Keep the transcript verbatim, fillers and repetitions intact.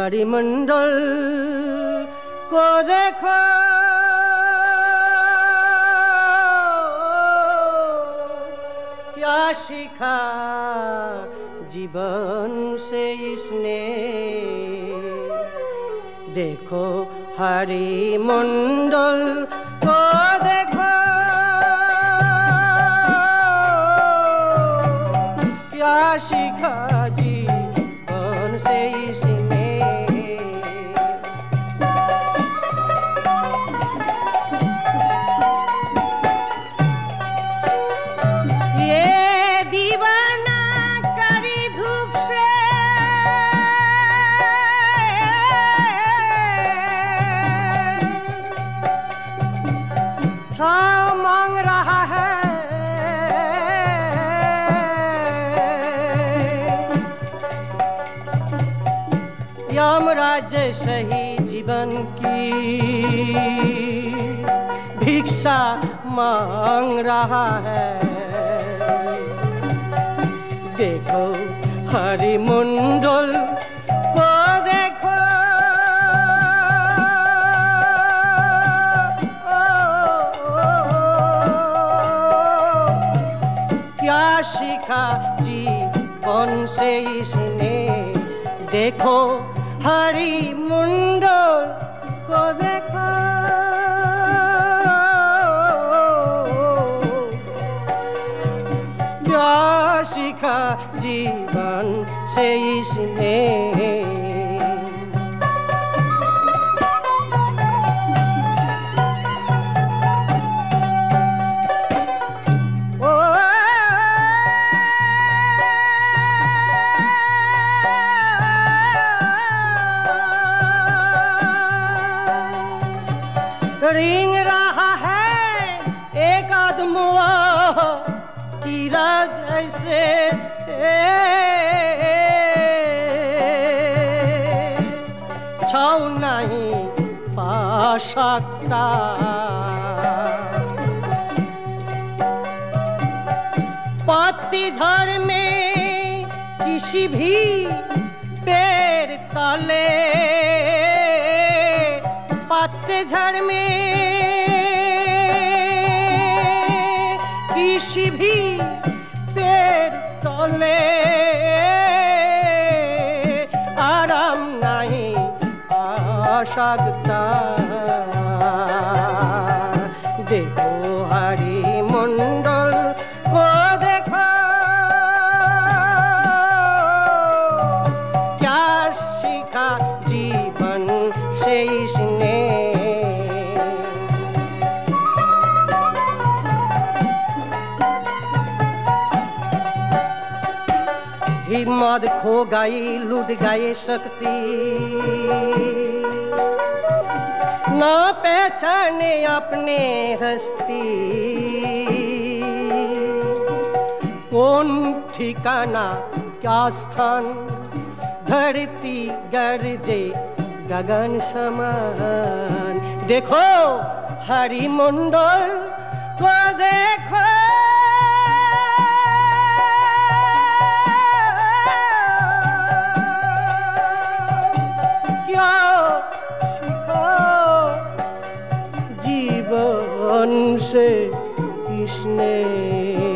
हरिमंडल को देखो, क्या सीखा जीवन से इसने। देखो हरिमंडल को देखो, क्या सीखा जीवन से इसने। ये दीवाना करी धूप से छाँव मांग रहा है। यमराज सही जीवन की भिक्षा मांग रहा है। देखो हरिमंडल को देखो, क्या सीखा जीवन से इसने। देखो हरिमंडल को देखो, क्या सीखा जीवन से इसने। रिंग रहा है एक आदमुआ हीरा जैसे, छाँव नहीं पा सकता। पतझड़ में किसी भी पेड़ तले, पतझड़ में किसी भी पेड़ तले आराम नहीं आ सकता। देखो हरिमंडल को देखो, क्या सीखा जीवन से इसने। हिम्मत खो गई, लुट गई शक्ति, ना पहचाने अपने हस्ती। कौन ठिकाना क्या स्थान, धरती गरजे गगन समान। देखो हरिमंडल को देखो, क्या सीखा जीवन से इसने।